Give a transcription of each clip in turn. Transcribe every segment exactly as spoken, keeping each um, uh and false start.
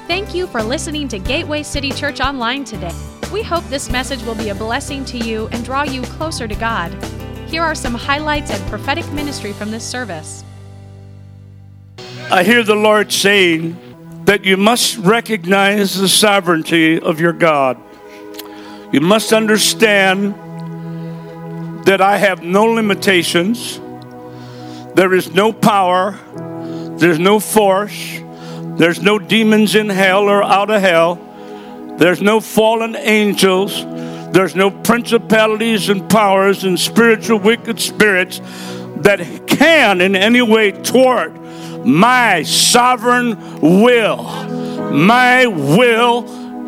Thank you for listening to Gateway City Church Online today. We hope this message will be a blessing to you and draw you closer to God. Here are some highlights and prophetic ministry from this service. I hear the Lord saying that you must recognize the sovereignty of your God. You must understand that I have no limitations. There is no power. There's no force. There's no demons in hell or out of hell. There's no fallen angels. There's no principalities and powers and spiritual wicked spirits that can in any way thwart my sovereign will. My will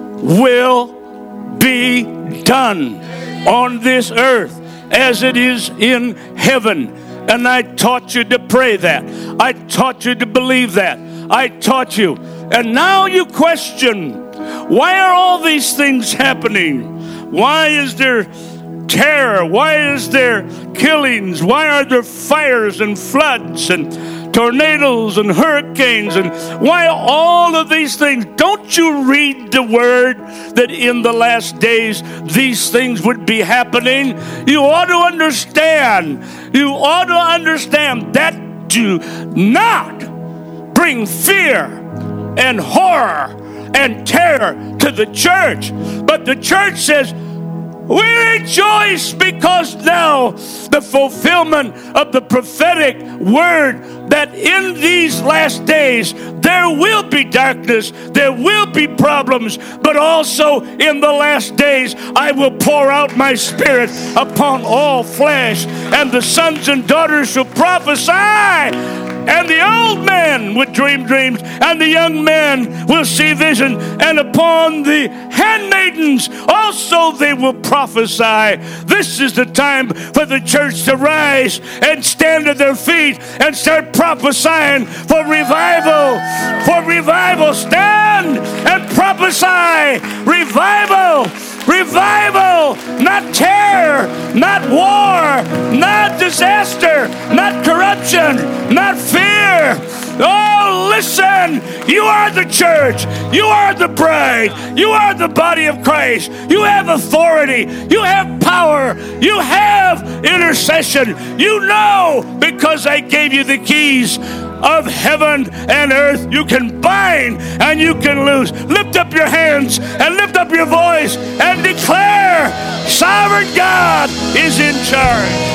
will be done on this earth as it is in heaven. And I taught you to pray that. I taught you to believe that. I taught you. And now you question, why are all these things happening? Why is there terror? Why is there killings? Why are there fires and floods and tornadoes and hurricanes? And why all of these things? Don't you read the word that in the last days these things would be happening? You ought to understand. You ought to understand that do not bring fear and horror and terror to the church. But the church says, we rejoice because now the fulfillment of the prophetic word that in these last days there will be darkness, there will be problems, but also in the last days I will pour out my spirit upon all flesh, and the sons and daughters shall prophesy. And the old men would dream dreams, and the young men will see vision. And upon the handmaidens also they will prophesy. This is the time for the church to rise and stand at their feet and start prophesying for revival. For revival, stand and prophesy. Revival. Revival, not terror, not war, not disaster, not corruption, not fear. Oh, listen, you are the church. You are the bride. You are the body of Christ. You have authority. You have power. You have intercession. You know, because I gave you the keys of heaven and earth. You can bind and you can loose. Lift up your hands and lift up your voice and declare, sovereign God is in charge.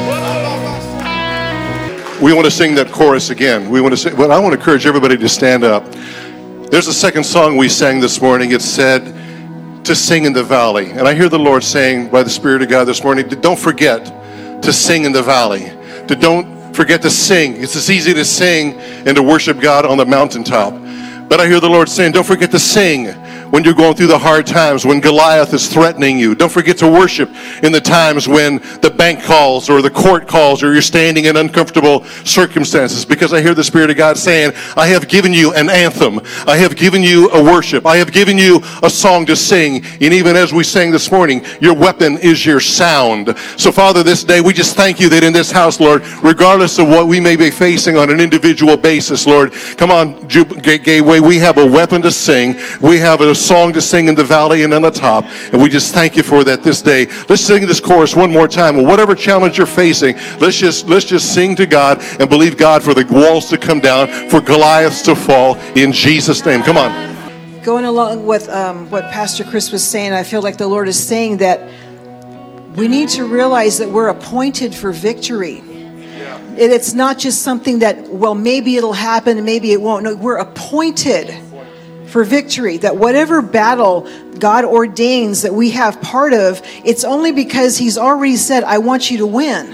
We want to sing that chorus again. We want to sing, but I want to encourage everybody to stand up. There's a second song we sang this morning. It said to sing in the valley. And I hear the Lord saying by the Spirit of God this morning, don't forget to sing in the valley. To don't forget to sing. It's as easy to sing and to worship God on the mountaintop. But I hear the Lord saying, don't forget to sing when you're going through the hard times, when Goliath is threatening you. Don't forget to worship in the times when the bank calls or the court calls or you're standing in uncomfortable circumstances. Because I hear the Spirit of God saying, I have given you an anthem. I have given you a worship. I have given you a song to sing. And even as we sang this morning, your weapon is your sound. So Father, this day we just thank you that in this house, Lord, regardless of what we may be facing on an individual basis, Lord, come on, Gateway, we have a weapon to sing. We have a song to sing in the valley and on the top. And we just thank you for that this day. Let's sing this chorus one more time. And whatever challenge you're facing, let's just let's just sing to God and believe God for the walls to come down, for Goliaths to fall in Jesus' name. Come on. Going along with um, what Pastor Chris was saying, I feel like the Lord is saying that we need to realize that we're appointed for victory. It's not just something that, well, maybe it'll happen and maybe it won't. No, we're appointed for victory. That whatever battle God ordains that we have part of, it's only because He's already said, I want you to win.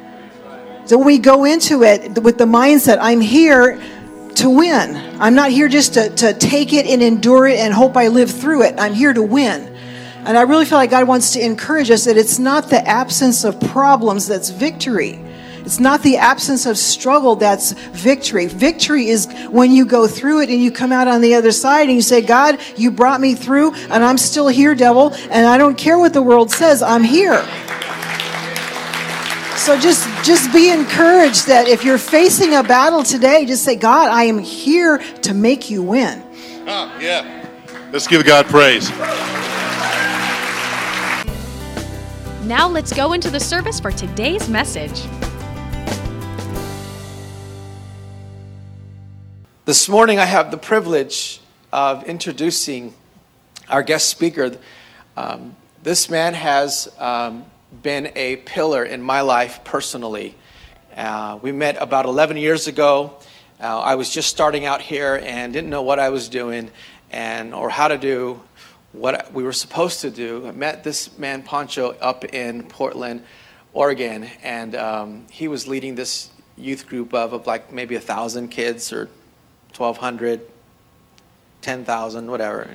So when we go into it with the mindset, I'm here to win. I'm not here just to, to take it and endure it and hope I live through it. I'm here to win. And I really feel like God wants to encourage us that it's not the absence of problems that's victory. It's not the absence of struggle that's victory. Victory is when you go through it and you come out on the other side and you say, God, you brought me through and I'm still here, devil, and I don't care what the world says, I'm here. So just, just be encouraged that if you're facing a battle today, just say, God, I am here to make you win. Ah, yeah. Let's give God praise. Now let's go into the service for today's message. This morning I have the privilege of introducing our guest speaker. Um, this man has um, been a pillar in my life personally. Uh, we met about eleven years ago. Uh, I was just starting out here and didn't know what I was doing and or how to do what we were supposed to do. I met this man, Pancho, up in Portland, Oregon, and um, he was leading this youth group of, of like maybe a thousand kids or twelve hundred, ten thousand, whatever.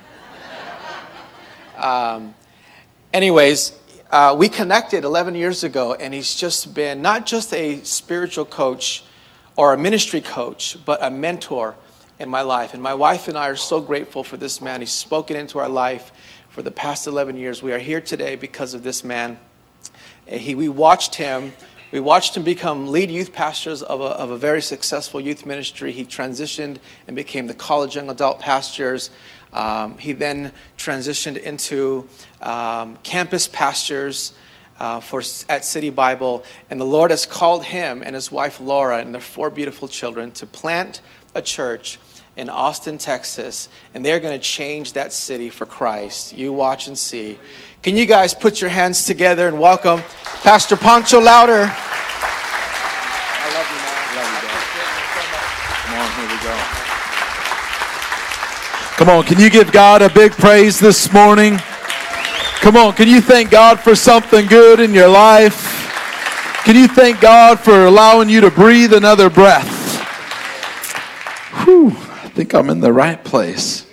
um, anyways, uh, we connected eleven years ago, and he's just been not just a spiritual coach or a ministry coach, but a mentor in my life. And my wife and I are so grateful for this man. He's spoken into our life for the past eleven years. We are here today because of this man. He, we watched him We watched him become lead youth pastors of a, of a very successful youth ministry. He transitioned and became the college young adult pastors. Um, he then transitioned into um, campus pastors uh, for at City Bible. And the Lord has called him and his wife Laura and their four beautiful children to plant a church in Austin, Texas. And they're going to change that city for Christ. You watch and see. Can you guys put your hands together and welcome Pastor Pancho Lauder? I love you, man. I love you, Dad. Come on, here we go. Come on, can you give God a big praise this morning? Come on, can you thank God for something good in your life? Can you thank God for allowing you to breathe another breath? Whew, I think I'm in the right place.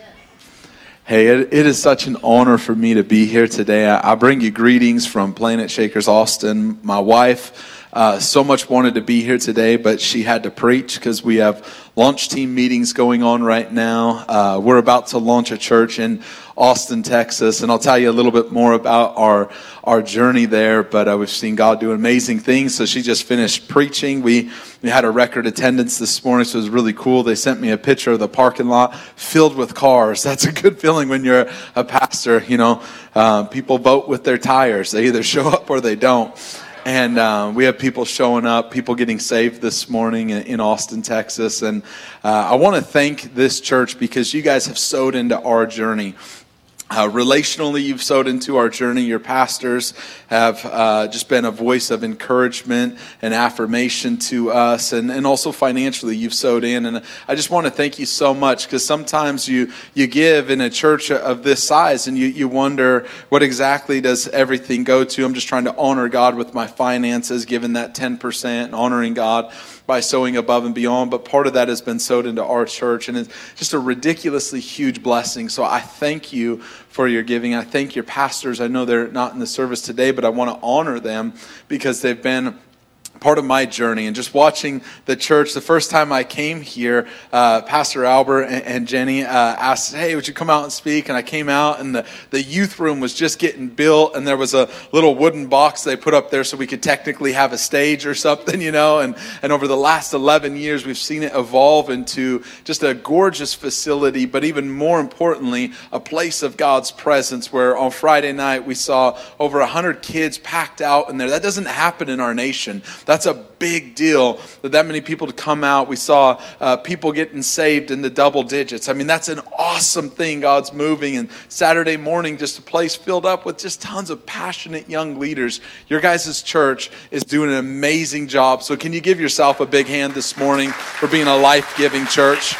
Hey, it, it is such an honor for me to be here today. I, I bring you greetings from Planet Shakers Austin. My wife uh, so much wanted to be here today, but she had to preach because we have launch team meetings going on right now. Uh, we're about to launch a church in Austin, Texas, and I'll tell you a little bit more about our our journey there, but uh, we've seen God do amazing things. So she just finished preaching. We, we had a record attendance this morning, so it was really cool. They sent me a picture of the parking lot filled with cars. That's a good feeling when you're a pastor. You know, uh, people vote with their tires. They either show up or they don't. And uh, we have people showing up, people getting saved this morning in, in Austin, Texas. And uh, I want to thank this church because you guys have sowed into our journey. Uh, relationally, you've sowed into our journey. Your pastors have uh, just been a voice of encouragement and affirmation to us. And, and also financially, you've sowed in. And I just want to thank you so much because sometimes you, you give in a church of this size and you, you wonder what exactly does everything go to. I'm just trying to honor God with my finances, giving that ten percent, and honoring God by sowing above and beyond, but part of that has been sowed into our church, and it's just a ridiculously huge blessing. So I thank you for your giving. I thank your pastors. I know they're not in the service today, but I want to honor them because they've been part of my journey. And just watching the church, the first time I came here, uh, Pastor Albert and, and Jenny uh, asked, hey, would you come out and speak? And I came out, and the, the youth room was just getting built, and there was a little wooden box they put up there so we could technically have a stage or something, you know. And, and over the last eleven years, we've seen it evolve into just a gorgeous facility, but even more importantly, a place of God's presence, where on Friday night we saw over one hundred kids packed out in there. That doesn't happen in our nation. That's a big deal that that many people to come out. We saw uh, people getting saved in the double digits. I mean, that's an awesome thing. God's moving. And Saturday morning, just a place filled up with just tons of passionate young leaders. Your guys' church is doing an amazing job. So can you give yourself a big hand this morning for being a life-giving church?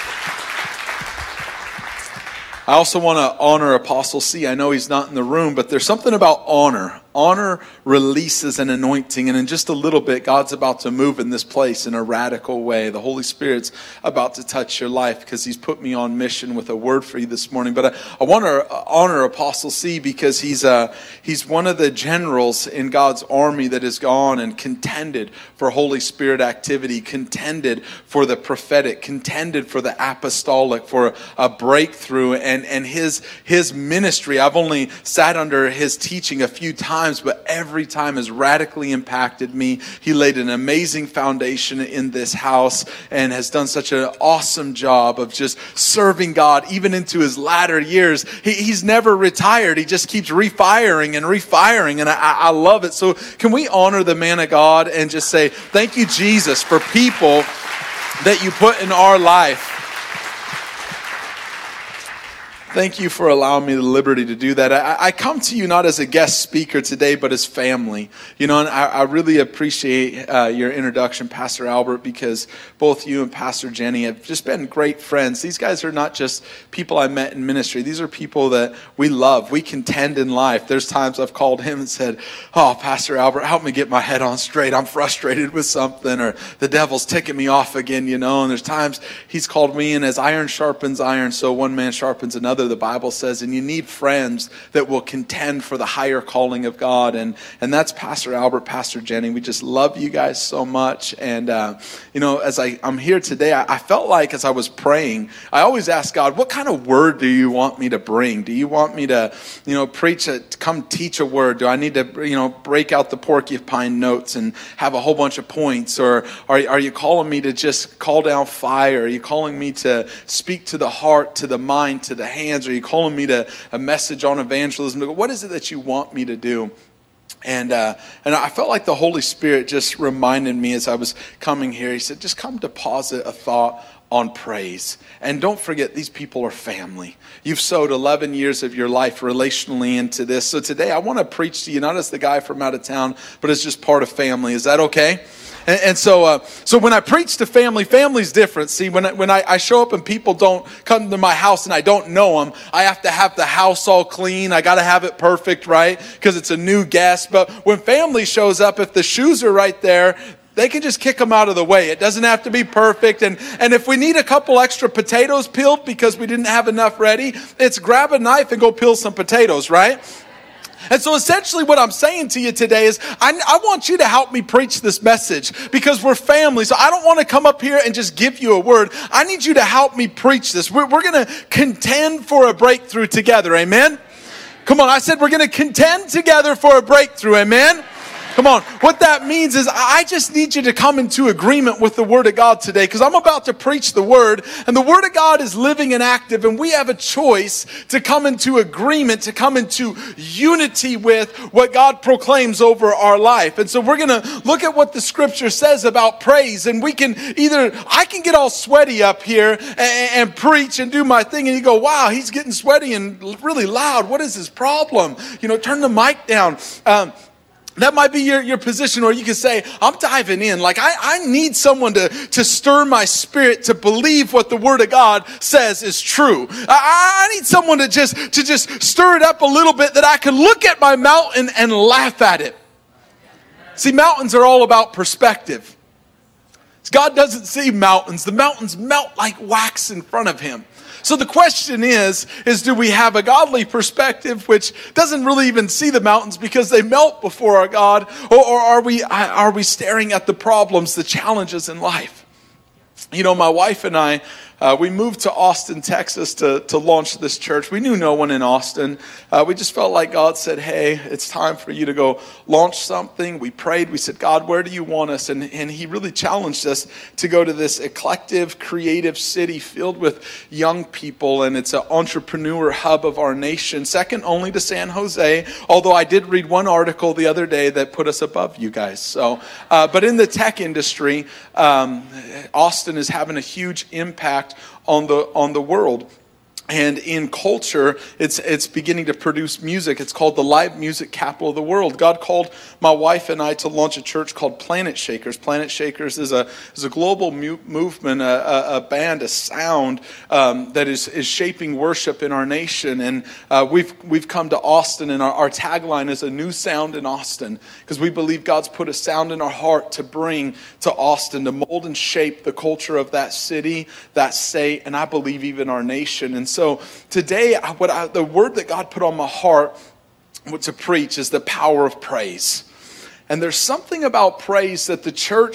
I also want to honor Apostle C. I know he's not in the room, but there's something about honor. Honor releases an anointing, and in just a little bit, God's about to move in this place in a radical way. The Holy Spirit's about to touch your life because he's put me on mission with a word for you this morning. But I, I want to honor Apostle C because he's uh, he's one of the generals in God's army that has gone and contended for Holy Spirit activity, contended for the prophetic, contended for the apostolic, for a, a breakthrough. And, and his, his ministry, I've only sat under his teaching a few times, times, but every time has radically impacted me. He laid an amazing foundation in this house and has done such an awesome job of just serving God, even into his latter years. He, he's never retired. He just keeps refiring and refiring, and I, I love it. So can we honor the man of God and just say, thank you, Jesus, for people that you put in our life. Thank you for allowing me the liberty to do that. I, I come to you not as a guest speaker today, but as family. You know, and I, I really appreciate uh, your introduction, Pastor Albert, because both you and Pastor Jenny have just been great friends. These guys are not just people I met in ministry. These are people that we love. We contend in life. There's times I've called him and said, oh, Pastor Albert, help me get my head on straight. I'm frustrated with something, or the devil's ticking me off again, you know. And there's times he's called me, and as iron sharpens iron, so one man sharpens another, the Bible says, and you need friends that will contend for the higher calling of God. And and that's Pastor Albert, Pastor Jenny. We just love you guys so much. And, uh, you know, as I, I'm here today, I, I felt like as I was praying, I always ask God, what kind of word do you want me to bring? Do you want me to, you know, preach, a, come teach a word? Do I need to, you know, break out the porcupine notes and have a whole bunch of points? Or are, are you calling me to just call down fire? Are you calling me to speak to the heart, to the mind, to the hands? Are you calling me to a message on evangelism? What is it that you want me to do? And uh, and I felt like the Holy Spirit just reminded me as I was coming here. He said, just come deposit a thought on praise. And don't forget, these people are family. You've sowed eleven years of your life relationally into this. So today I want to preach to you, not as the guy from out of town, but as just part of family. Is that okay? And, and so uh, so when I preach to family, family's different. See, when I, when I, I show up and people don't come to my house and I don't know them, I have to have the house all clean. I got to have it perfect, right? Because it's a new guest. But when family shows up, if the shoes are right there, they can just kick them out of the way. It doesn't have to be perfect. And, and if we need a couple extra potatoes peeled because we didn't have enough ready, it's grab a knife and go peel some potatoes, right? And so essentially what I'm saying to you today is I, I want you to help me preach this message because we're family. So I don't want to come up here and just give you a word. I need you to help me preach this. We're, we're going to contend for a breakthrough together. Amen? Come on. I said we're going to contend together for a breakthrough. Amen? Come on. What that means is I just need you to come into agreement with the Word of God today because I'm about to preach the Word, and the Word of God is living and active, and we have a choice to come into agreement, to come into unity with what God proclaims over our life. And so we're going to look at what the Scripture says about praise, and we can either, I can get all sweaty up here and, and preach and do my thing, and you go, wow, he's getting sweaty and really loud. What is his problem? You know, turn the mic down. Um, That might be your, your position, or you can say, I'm diving in. Like, I, I need someone to, to stir my spirit to believe what the Word of God says is true. I, I need someone to just, to just stir it up a little bit that I can look at my mountain and laugh at it. See, mountains are all about perspective. God doesn't see mountains. The mountains melt like wax in front of him. So the question is, is do we have a godly perspective which doesn't really even see the mountains because they melt before our God? Or, or are we are we staring at the problems, the challenges in life? You know, my wife and I, uh, we moved to Austin, Texas to, to launch this church. We knew no one in Austin. Uh, we just felt like God said, hey, it's time for you to go launch something. We prayed. We said, God, where do you want us? And, and he really challenged us to go to this eclectic, creative city filled with young people. And it's an entrepreneur hub of our nation, second only to San Jose. Although I did read one article the other day that put us above you guys. So, uh, but in the tech industry, um, Austin is having a huge impact on the on the world. And in culture, it's it's beginning to produce music. It's called the live music capital of the world. God called my wife and I to launch a church called Planet Shakers. Planet Shakers is a is a global mu- movement, a, a, a band, a sound um, that is, is shaping worship in our nation. And uh, we've we've come to Austin, and our, our tagline is a new sound in Austin, because we believe God's put a sound in our heart to bring to Austin, to mold and shape the culture of that city, that state, and I believe even our nation. And so today, what I, the word that God put on my heart to preach is the power of praise. And there's something about praise that the church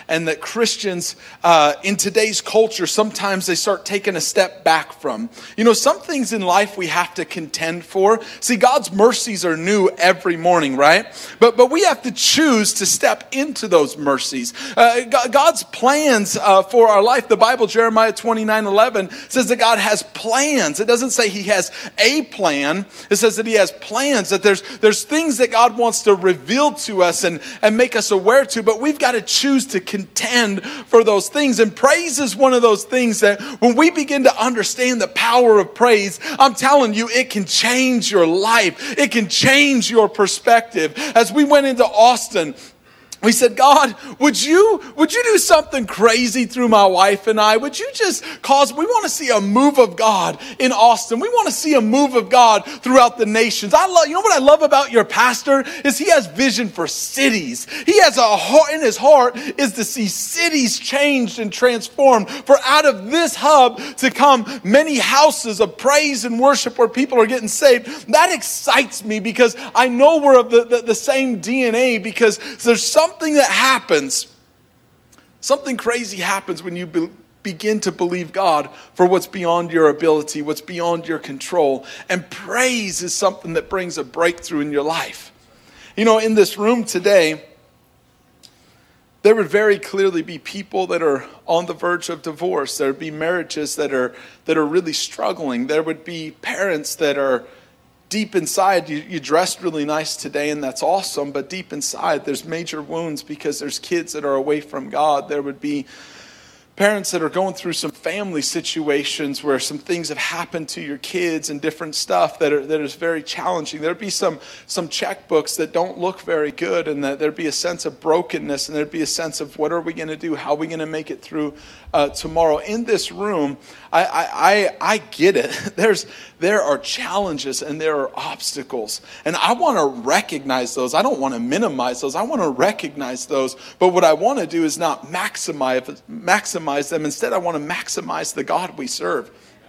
and that Christians uh, in today's culture, sometimes they start taking a step back from. You know, some things in life we have to contend for. See, God's mercies are new every morning, right? But but we have to choose to step into those mercies. Uh, God's plans uh, for our life, the Bible, Jeremiah twenty-nine eleven, says that God has plans. It doesn't say he has a plan. It says that he has plans, that there's there's things that God wants to reveal to us and, and make us aware to, but we've got to choose to contend for those things. And praise is one of those things that when we begin to understand the power of praise, I'm telling you, it can change your life. It can change your perspective. As we went into Austin, we said, God, would you would you do something crazy through my wife and I? Would you just cause, we want to see a move of God in Austin. We want to see a move of God throughout the nations. I love, you know what I love about your pastor is he has vision for cities. He has a heart, in his heart is to see cities changed and transformed. For out of this hub to come many houses of praise and worship where people are getting saved. That excites me because I know we're of the, the, the same D N A, because there's something Something that happens, something crazy happens when you be, begin to believe God for what's beyond your ability, what's beyond your control. And praise is something that brings a breakthrough in your life. You know, in this room today, there would very clearly be people that are on the verge of divorce. There would be marriages that are that are really struggling. There would be parents that are deep inside, you, you dressed really nice today and that's awesome, but deep inside there's major wounds because there's kids that are away from God. There would be parents that are going through some family situations where some things have happened to your kids and different stuff that are that is very challenging. There'd be some some checkbooks that don't look very good, and that there'd be a sense of brokenness, and there'd be a sense of what are we going to do? How are we going to make it through uh, tomorrow? In this room, I, I I I get it. There's there are challenges and there are obstacles, and I want to recognize those. I don't want to minimize those. I want to recognize those. But what I want to do is not maximize maximize them. Instead, I want to maximize the God we serve.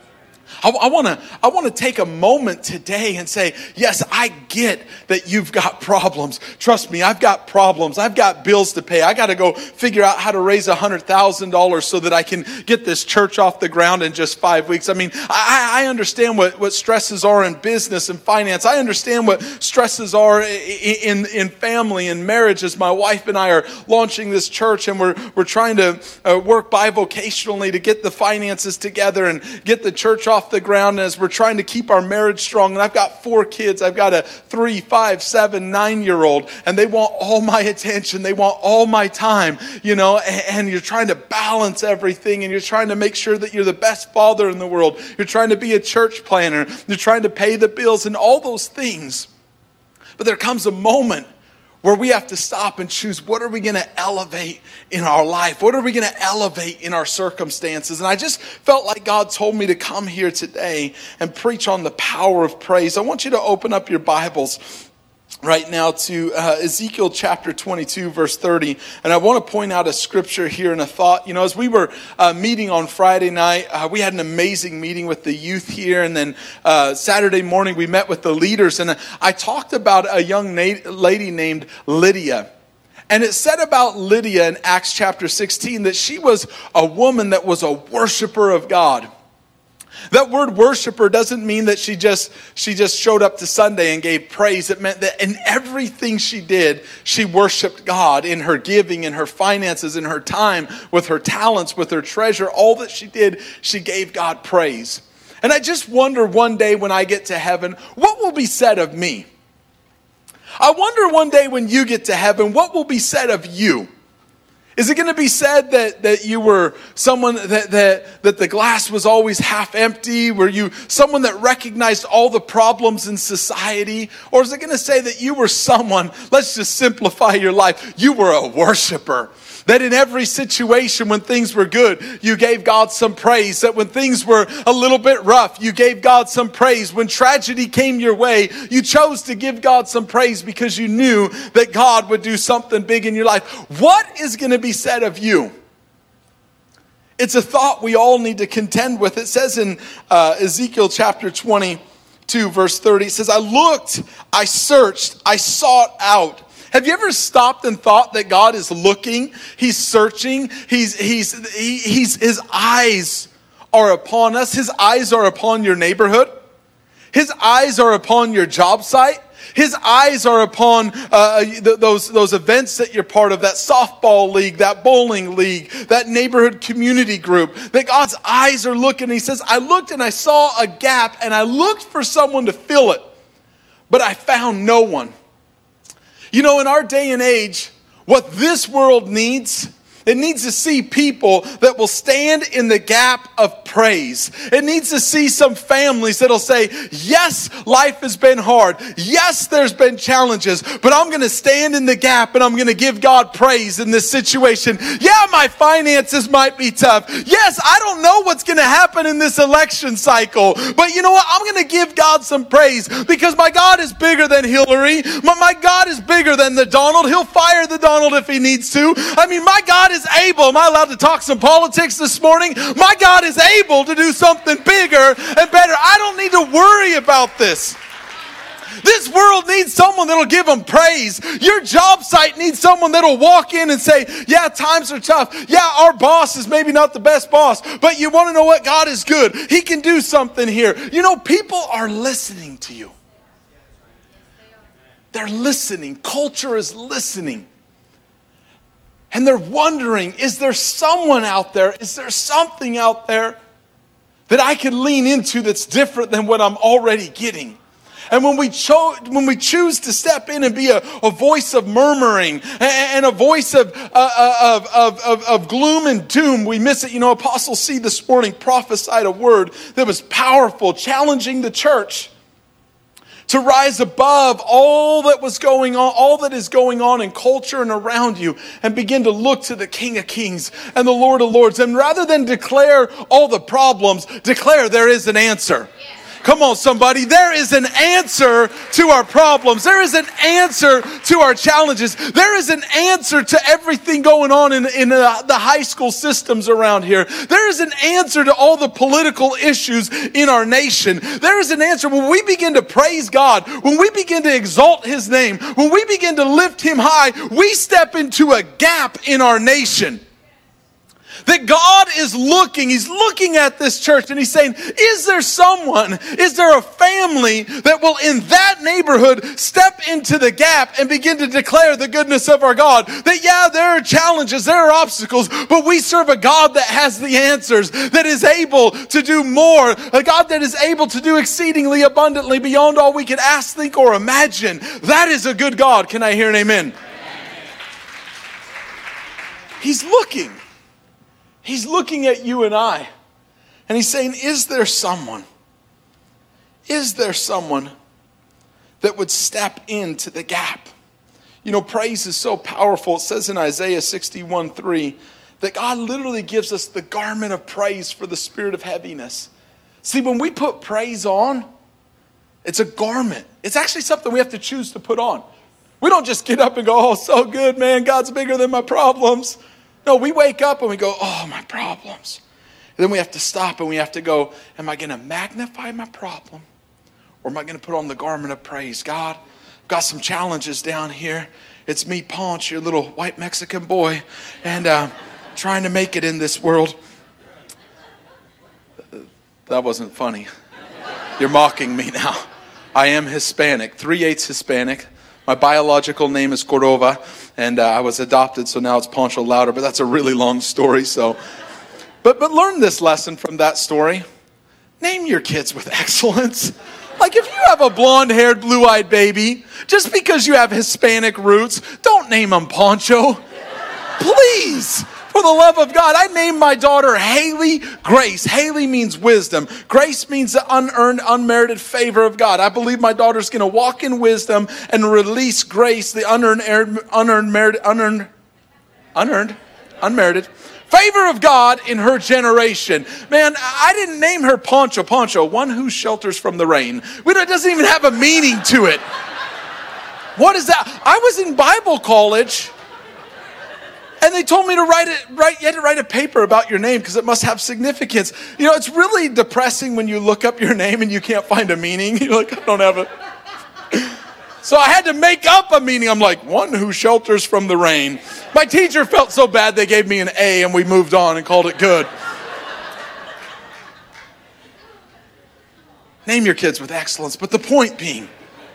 I, I want to I want to take a moment today and say, yes, I get that you've got problems. Trust me, I've got problems. I've got bills to pay. I got to go figure out how to raise one hundred thousand dollars so that I can get this church off the ground in just five weeks. I mean, I, I understand what, what stresses are in business and finance. I understand what stresses are in, in, in family and marriage, as my wife and I are launching this church, and we're, we're trying to uh, work bivocationally to get the finances together and get the church off off the ground as we're trying to keep our marriage strong. And I've got four kids. I've got a three, five, seven, nine-year-old, and they want all my attention. They want all my time, you know, and, and you're trying to balance everything, and you're trying to make sure that you're the best father in the world. You're trying to be a church planner. You're trying to pay the bills and all those things. But there comes a moment where we have to stop and choose, what are we going to elevate in our life? What are we going to elevate in our circumstances? And I just felt like God told me to come here today and preach on the power of praise. I want you to open up your Bibles right now to uh, Ezekiel chapter twenty-two, verse thirty. And I want to point out a scripture here and a thought. You know, as we were uh, meeting on Friday night, uh, we had an amazing meeting with the youth here. And then uh, Saturday morning, we met with the leaders. And I talked about a young na- lady named Lydia. And it said about Lydia in Acts chapter sixteen that she was a woman that was a worshiper of God. That word worshiper doesn't mean that she just she just showed up to Sunday and gave praise. It meant that in everything she did, she worshiped God in her giving, in her finances, in her time, with her talents, with her treasure. All that she did, she gave God praise. And I just wonder one day when I get to heaven, what will be said of me? I wonder one day when you get to heaven, what will be said of you? Is it going to be said that, that you were someone that, that, that the glass was always half empty? Were you someone that recognized all the problems in society? Or is it going to say that you were someone, let's just simplify your life, you were a worshiper? That in every situation when things were good, you gave God some praise. That when things were a little bit rough, you gave God some praise. When tragedy came your way, you chose to give God some praise because you knew that God would do something big in your life. What is going to be said of you? It's a thought we all need to contend with. It says in uh, Ezekiel chapter twenty-two, verse thirty, it says, I looked, I searched, I sought out. Have you ever stopped and thought that God is looking? He's searching. He's, he's, he, he's, his eyes are upon us. His eyes are upon your neighborhood. His eyes are upon your job site. His eyes are upon uh, th- those, those events that you're part of, that softball league, that bowling league, that neighborhood community group. That God's eyes are looking. He says, I looked and I saw a gap and I looked for someone to fill it, but I found no one. You know, in our day and age, what this world needs, it needs to see people that will stand in the gap of praise. It needs to see some families that'll say, yes, life has been hard. Yes, there's been challenges, but I'm going to stand in the gap and I'm going to give God praise in this situation. Yeah, my finances might be tough. Yes, I don't know what's going to happen in this election cycle, but you know what? I'm going to give God some praise because my God is bigger than Hillary. My, my God is bigger than the Donald. He'll fire the Donald if he needs to. I mean, my God is able. Am I allowed to talk some politics this morning? My God is able to do something bigger and better. I don't need to worry about this. This world needs someone that'll give them praise. Your job site needs someone that'll walk in and say, yeah, times are tough. Yeah, our boss is maybe not the best boss, but you want to know what? God is good. He can do something here. You know, people are listening to you. They're listening. Culture is listening. And they're wondering, is there someone out there? Is there something out there that I can lean into that's different than what I'm already getting? And when we, cho- when we choose to step in and be a, a voice of murmuring and, and a voice of, uh, of, of, of, of gloom and doom, we miss it. You know, Apostle C this morning prophesied a word that was powerful, challenging the church to rise above all that was going on, all that is going on in culture and around you, and begin to look to the King of Kings and the Lord of Lords. And rather than declare all the problems, declare there is an answer. Come on, somebody. There is an answer to our problems. There is an answer to our challenges. There is an answer to everything going on in, in the, the high school systems around here. There is an answer to all the political issues in our nation. There is an answer when we begin to praise God, when we begin to exalt His name, when we begin to lift Him high, we step into a gap in our nation. That God is looking, He's looking at this church and He's saying, is there someone, is there a family that will in that neighborhood step into the gap and begin to declare the goodness of our God? That yeah, there are challenges, there are obstacles, but we serve a God that has the answers, that is able to do more, a God that is able to do exceedingly abundantly beyond all we can ask, think, or imagine. That is a good God. Can I hear an amen? Amen. He's looking. He's looking at you and I, and He's saying, is there someone, is there someone that would step into the gap? You know, praise is so powerful. It says in Isaiah sixty-one three that God literally gives us the garment of praise for the spirit of heaviness. See, when we put praise on, it's a garment. It's actually something we have to choose to put on. We don't just get up and go, oh, so good, man. God's bigger than my problems. No, we wake up and we go, oh, my problems. And then we have to stop and we have to go, am I going to magnify my problem? Or am I going to put on the garment of praise? God, I've got some challenges down here. It's me, Ponch, your little white Mexican boy, and uh, trying to make it in this world. That wasn't funny. You're mocking me now. I am Hispanic, three-eighths Hispanic. My biological name is Cordova, and uh, I was adopted, so now it's Poncho Louder, but that's a really long story. So, But, but learn this lesson from that story. Name your kids with excellence. Like if you have a blonde-haired, blue-eyed baby, just because you have Hispanic roots, don't name them Poncho. Please. For the love of God, I named my daughter Haley Grace. Haley means wisdom. Grace means the unearned, unmerited favor of God. I believe my daughter's going to walk in wisdom and release grace, the unearned, unearned, merited, unearned, unearned, unmerited favor of God in her generation. Man, I didn't name her Poncho. Poncho, one who shelters from the rain. It doesn't even have a meaning to it. What is that? I was in Bible college. And they told me to write it, write, you had to write a paper about your name because it must have significance. You know, it's really depressing when you look up your name and you can't find a meaning. You're like, I don't have it. So I had to make up a meaning. I'm like, one who shelters from the rain. My teacher felt so bad they gave me an A and we moved on and called it good. Name your kids with excellence. But the point being,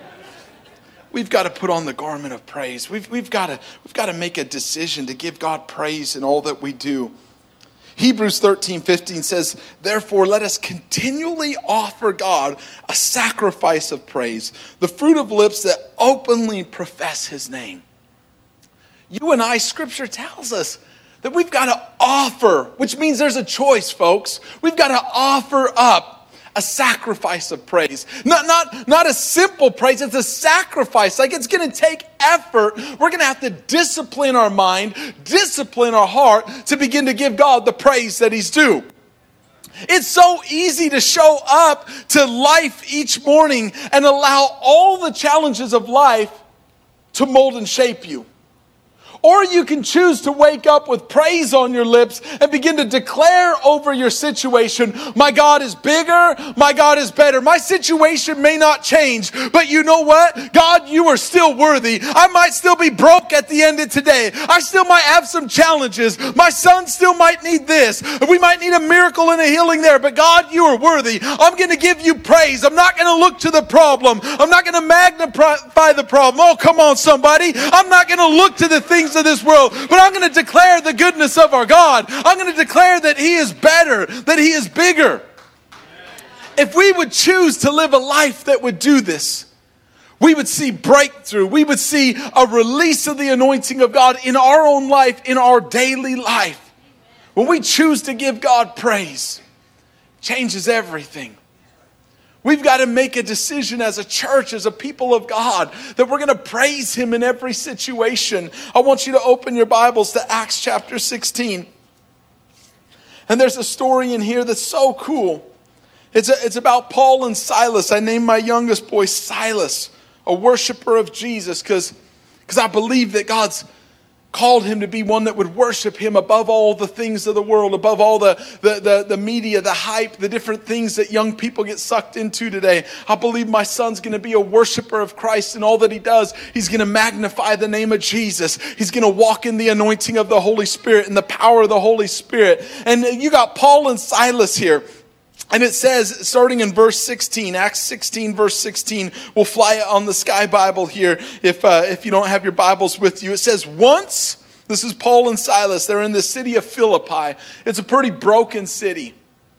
we've got to put on the garment of praise. We've, we've got to, we've got to make a decision to give God praise in all that we do. Hebrews thirteen fifteen says, therefore, let us continually offer God a sacrifice of praise, the fruit of lips that openly profess his name. You and I, Scripture tells us that we've got to offer, which means there's a choice, folks. We've got to offer up a sacrifice of praise. Not, not, not a simple praise, it's a sacrifice. Like, it's going to take effort. We're going to have to discipline our mind, discipline our heart to begin to give God the praise that he's due. It's so easy to show up to life each morning and allow all the challenges of life to mold and shape you. Or you can choose to wake up with praise on your lips and begin to declare over your situation, my God is bigger, my God is better. My situation may not change, but you know what? God, you are still worthy. I might still be broke at the end of today. I still might have some challenges. My son still might need this. We might need a miracle and a healing there, but God, you are worthy. I'm going to give you praise. I'm not going to look to the problem. I'm not going to magnify the problem. Oh, come on, somebody. I'm not going to look to the things of this world, but I'm going to declare the goodness of our God. I'm going to declare that he is better, that he is bigger. If we would choose to live a life that would do this, we would see breakthrough. We would see a release of the anointing of God in our own life, in our daily life. When we choose to give God praise, it changes everything. We've got to make a decision as a church, as a people of God, that we're going to praise him in every situation. I want you to open your Bibles to Acts chapter sixteen. And there's a story in here that's so cool. It's, a, it's about Paul and Silas. I named my youngest boy Silas, a worshiper of Jesus, because because I believe that God's called him to be one that would worship him above all the things of the world, above all the, the, the, the media, the hype, the different things that young people get sucked into today. I believe my son's going to be a worshiper of Christ in all that he does. He's going to magnify the name of Jesus. He's going to walk in the anointing of the Holy Spirit and the power of the Holy Spirit. And you got Paul and Silas here. And it says, starting in verse sixteen, Acts sixteen, verse sixteen, we'll fly it on the Sky Bible here if uh, if you don't have your Bibles with you. It says, once, this is Paul and Silas, they're in the city of Philippi. It's a pretty broken city.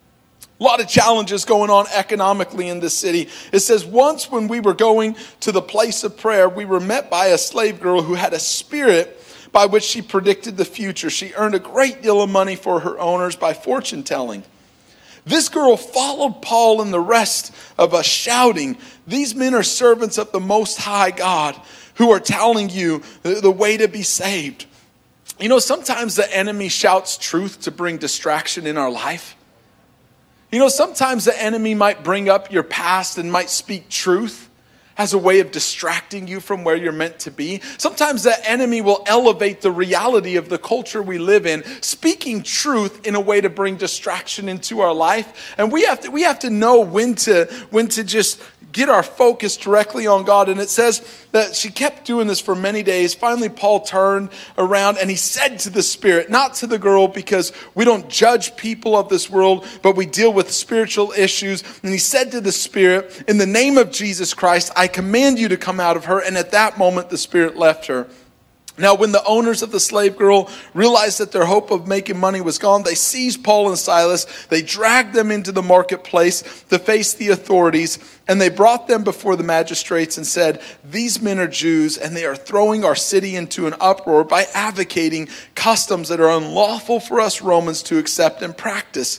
A lot of challenges going on economically in this city. It says, once when we were going to the place of prayer, we were met by a slave girl who had a spirit by which she predicted the future. She earned a great deal of money for her owners by fortune telling. This girl followed Paul and the rest of us shouting, these men are servants of the Most High God who are telling you the, the way to be saved. You know, sometimes the enemy shouts truth to bring distraction in our life. You know, sometimes the enemy might bring up your past and might speak truth as a way of distracting you from where you're meant to be. Sometimes the enemy will elevate the reality of the culture we live in, speaking truth in a way to bring distraction into our life. And we have to we have to know when to when to just get our focus directly on God. And it says that she kept doing this for many days. Finally, Paul turned around and he said to the spirit, not to the girl, because we don't judge people of this world, but we deal with spiritual issues. And he said to the spirit, in the name of Jesus Christ, I command you to come out of her. And at that moment, the spirit left her. Now, when the owners of the slave girl realized that their hope of making money was gone, they seized Paul and Silas. They dragged them into the marketplace to face the authorities, and they brought them before the magistrates and said, these men are Jews, and they are throwing our city into an uproar by advocating customs that are unlawful for us Romans to accept and practice.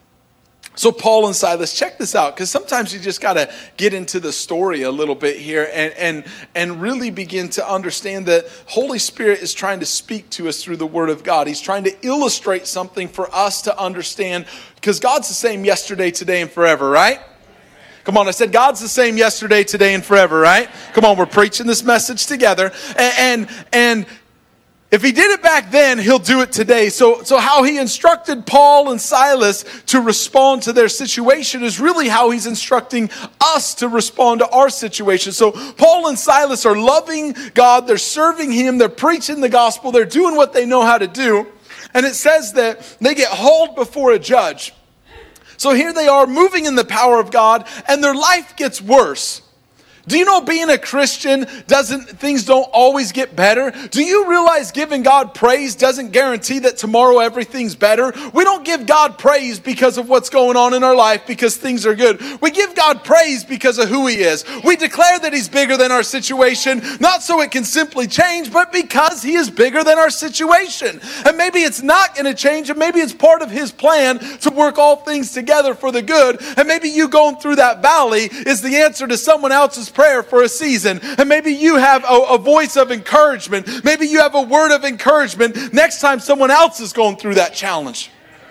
So Paul and Silas, check this out, because sometimes you just got to get into the story a little bit here and, and, and really begin to understand that Holy Spirit is trying to speak to us through the Word of God. He's trying to illustrate something for us to understand, because God's the same yesterday, today, and forever, right? Come on, I said God's the same yesterday, today, and forever, right? Come on, we're preaching this message together. And, and, and If he did it back then, he'll do it today. So, so how he instructed Paul and Silas to respond to their situation is really how he's instructing us to respond to our situation. So Paul and Silas are loving God. They're serving him. They're preaching the gospel. They're doing what they know how to do. And it says that they get hauled before a judge. So here they are moving in the power of God, and their life gets worse. Do you know being a Christian doesn't, things don't always get better? Do you realize giving God praise doesn't guarantee that tomorrow everything's better? We don't give God praise because of what's going on in our life because things are good. We give God praise because of who he is. We declare that he's bigger than our situation, not so it can simply change, but because he is bigger than our situation. And maybe it's not going to change, and maybe it's part of his plan to work all things together for the good. And maybe you going through that valley is the answer to someone else's prayer for a season. And maybe you have a, a voice of encouragement. Maybe you have a word of encouragement next time someone else is going through that challenge.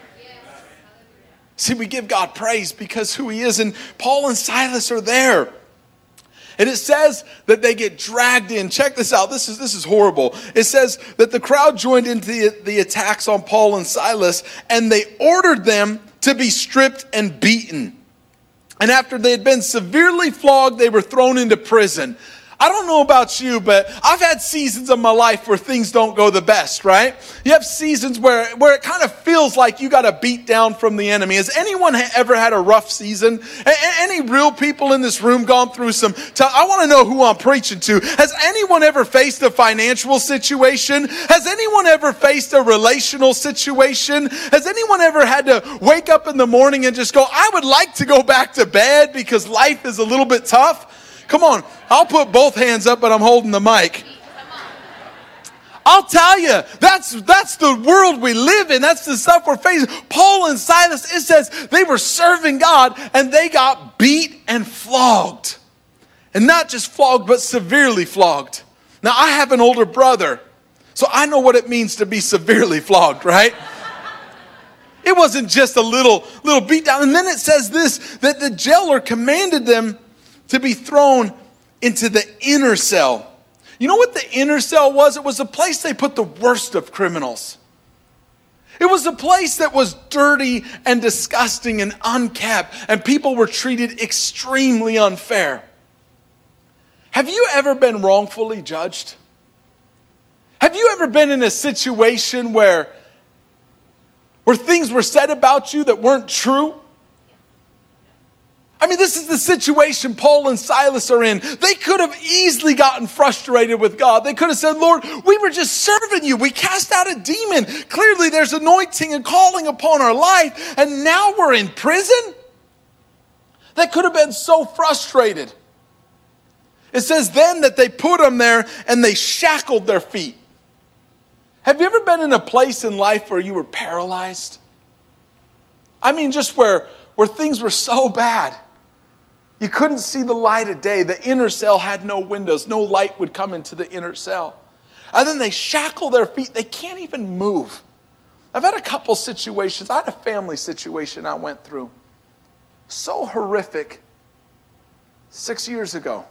See, we give God praise because who he is. And Paul and Silas are there. And it says that they get dragged in. Check this out. This is this is horrible. It says that the crowd joined into the, the attacks on Paul and Silas, and they ordered them to be stripped and beaten. And after they had been severely flogged, they were thrown into prison. I don't know about you, but I've had seasons of my life where things don't go the best, right? You have seasons where, where it kind of feels like you got a beat down from the enemy. Has anyone ha- ever had a rough season? A- any real people in this room gone through some t- I want to know who I'm preaching to. Has anyone ever faced a financial situation? Has anyone ever faced a relational situation? Has anyone ever had to wake up in the morning and just go, I would like to go back to bed because life is a little bit tough? Come on, I'll put both hands up, but I'm holding the mic. I'll tell you, that's that's the world we live in. That's the stuff we're facing. Paul and Silas, it says they were serving God and they got beat and flogged. And not just flogged, but severely flogged. Now, I have an older brother, so I know what it means to be severely flogged, right? It wasn't just a little, little beat down. And then it says this, that the jailer commanded them to be thrown into the inner cell. You know what the inner cell was? It was a place they put the worst of criminals. It was a place that was dirty and disgusting and unkept, and people were treated extremely unfair. Have you ever been wrongfully judged? Have you ever been in a situation where, where things were said about you that weren't true? I mean, this is the situation Paul and Silas are in. They could have easily gotten frustrated with God. They could have said, Lord, we were just serving you. We cast out a demon. Clearly there's anointing and calling upon our life. And now we're in prison? They could have been so frustrated. It says then that they put them there and they shackled their feet. Have you ever been in a place in life where you were paralyzed? I mean, just where, where things were so bad. You couldn't see the light of day. The inner cell had no windows. No light would come into the inner cell. And then they shackle their feet. They can't even move. I've had a couple situations. I had a family situation I went through. So horrific. Six years ago.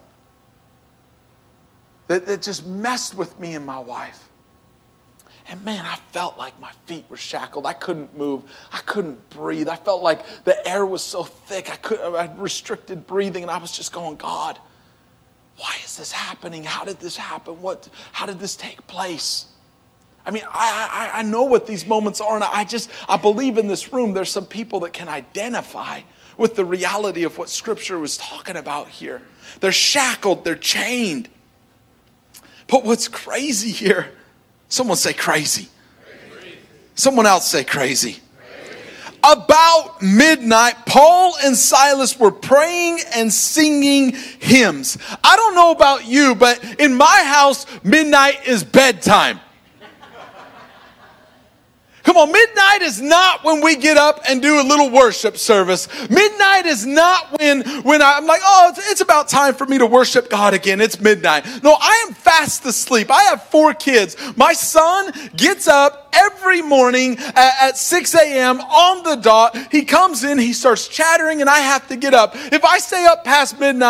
That, that just messed with me and my wife. And man, I felt like my feet were shackled. I couldn't move. I couldn't breathe. I felt like the air was so thick. I could I had restricted breathing, and I was just going, God, why is this happening? How did this happen? What? How did this take place? I mean, I, I, I know what these moments are, and I just, I believe in this room there's some people that can identify with the reality of what Scripture was talking about here. They're shackled. They're chained. But what's crazy here, someone say crazy. Crazy. Someone else say crazy. Crazy. About midnight, Paul and Silas were praying and singing hymns. I don't know about you, but in my house, midnight is bedtime. Come on, midnight is not when we get up and do a little worship service. Midnight is not when, when I'm like, oh, it's, it's about time for me to worship God again. It's midnight. No, I am fast asleep. I have four kids. My son gets up every morning at, at six a.m. on the dot. He comes in, he starts chattering, and I have to get up. If I stay up past midnight,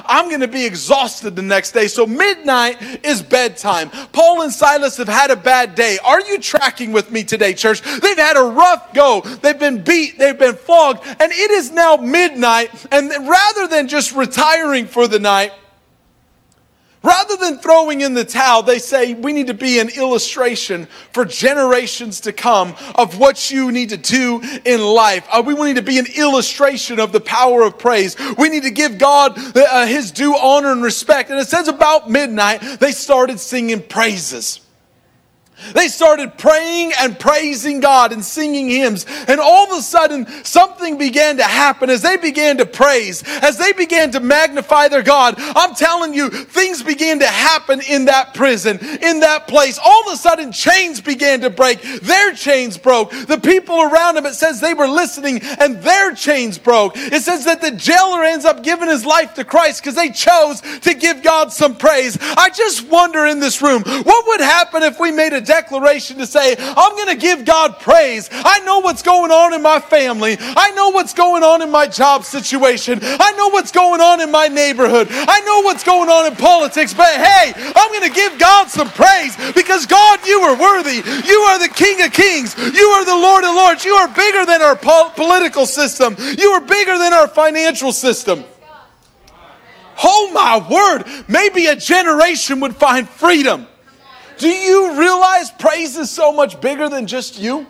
I'm going to be exhausted the next day. So midnight is bedtime. Paul and Silas have had a bad day. Are you tracking with me today, church? They've had a rough go. They've been beat. They've been flogged. And it is now midnight. And rather than just retiring for the night, rather than throwing in the towel, they say we need to be an illustration for generations to come of what you need to do in life. Uh, we need to be an illustration of the power of praise. We need to give God uh, his due honor and respect. And it says about midnight, they started singing praises. They started praying and praising God and singing hymns. And all of a sudden, something began to happen as they began to praise, as they began to magnify their God. I'm telling you, things began to happen in that prison, in that place. All of a sudden, chains began to break. Their chains broke. The people around them, it says they were listening and their chains broke. It says that the jailer ends up giving his life to Christ because they chose to give God some praise. I just wonder in this room, what would happen if we made a declaration to say, I'm going to give God praise. I know what's going on in my family. I know what's going on in my job situation. I know what's going on in my neighborhood. I know what's going on in politics. But hey, I'm going to give God some praise because God, you are worthy. You are the King of Kings. You are the Lord of Lords. You are bigger than our po- political system. You are bigger than our financial system. Oh my word, maybe a generation would find freedom. Do you realize praise is so much bigger than just you?